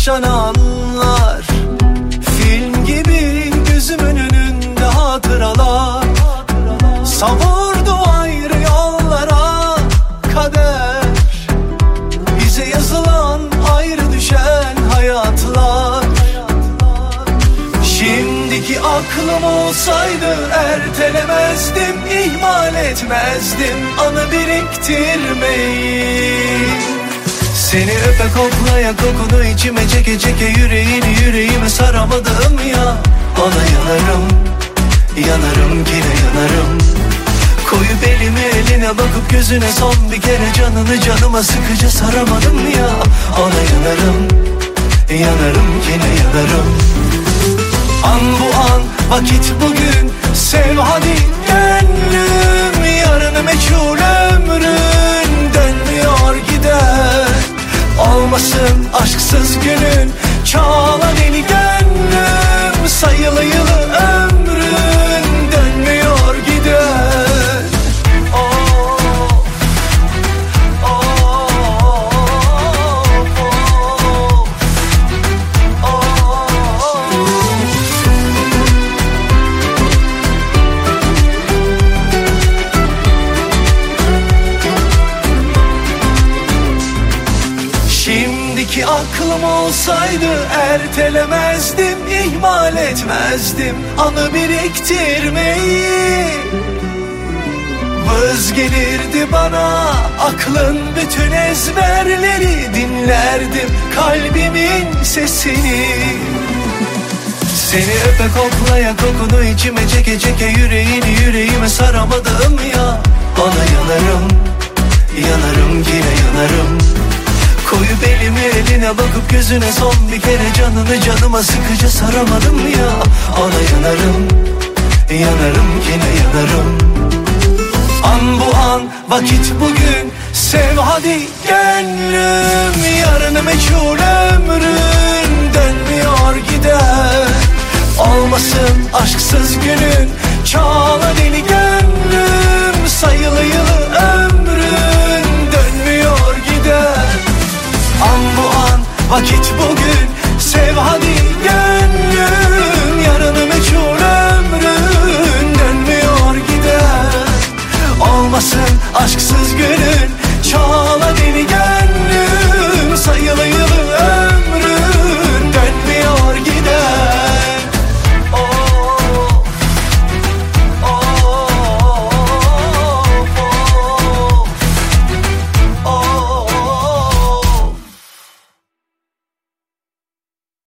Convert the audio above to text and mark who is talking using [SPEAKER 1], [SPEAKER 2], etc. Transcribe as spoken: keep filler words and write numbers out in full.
[SPEAKER 1] yaşananlar film gibi gözümün önünde hatıralar. Savurdu ayrı yollara kader, bize yazılan ayrı düşen hayatlar. Şimdiki aklım olsaydı ertelemezdim, ihmal etmezdim anı biriktirmeyi. Seni öpe koklaya kokunu içime çeke çeke yüreğini yüreğime saramadım ya. Ona yanarım, yanarım yine yanarım. Koyup elimi eline bakıp gözüne son bir kere canını canıma sıkıca saramadım ya. Ona yanarım, yanarım yine yanarım. An bu an, vakit bugün, sev hadi gönlüm. Yarını meçhul ömrün, dönmüyor gider. Olmasın aşksız günün, çağla deli gönlüm. Sayılı yılı ömrün, dönmüyor gider. Oh, oh, oh, oh, oh. Şimdiki aklım olsaydı ertelemezdim, ihmal etmezdim anı biriktirmeyi. Vız gelirdi bana aklın bütün ezberleri, dinlerdim kalbimin sesini. Seni öpe koklaya kokunu içime çeke çeke yüreğini yüreğime saramadım ya. Ona yanarım, yanarım yine yanarım. Koyup elimi eline bakıp gözüne son bir kere canını canıma sıkıca saramadım ya. Ona yanarım, yanarım yine yanarım. An bu an, vakit bugün, sev hadi gönlüm. Yarını meçhul ömrün, dönmüyor gider. Olmasın aşksız günün, çağla deli gönlüm. Sayılı yılı ömrün, dönmüyor gider. An bu an, vakit bugün, sev hadi gönlüm. Yarını meçhul ömrün, dönmüyor gider. Olmasın aşksız gün.